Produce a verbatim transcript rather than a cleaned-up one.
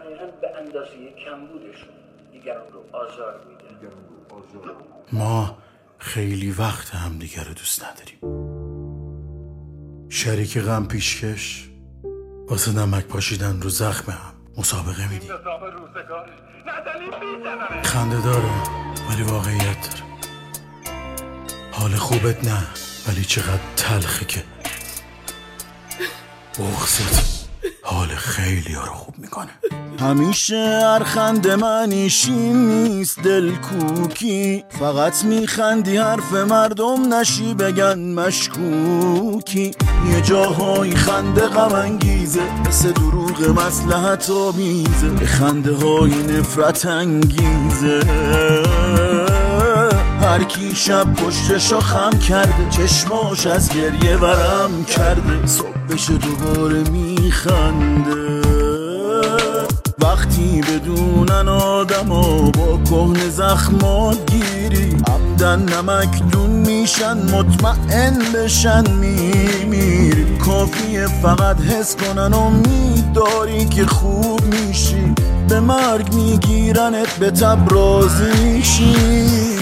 دقیقاً به اندازه کمبودشون دیگران رو آزار میده. ما خیلی وقت هم دیگر رو دوست نداریم. شریک غم پیشکش، واسه نمک پاشیدن رو زخم هم مسابقه میدیم. خنده داره ولی واقعیت داره. حال خوبت نه ولی چقدر تلخه که بغضت حال خیلی ها رو خوب میکنه. همیشه هر خنده منیشین نیست دل کوکی، فقط میخندی حرف مردم نشی بگن مشکوکی. یه جاهای خنده غم انگیزه مثل دروغ مصلحت آمیزه، یه خنده های نفرت انگیزه. هر کی شب پشتشو خم کرده، چشماش از گریه ورم کرده، صبح بشه دوباره میخنده. وقتی بدونن آدما با کهنه زخمات گیری، عمدن نمک دون میشن مطمئن بشن میمیری. کافیه فقط حس کنن امید داری که خوب میشی، به مرگ میگیرنت به تب راضی شی.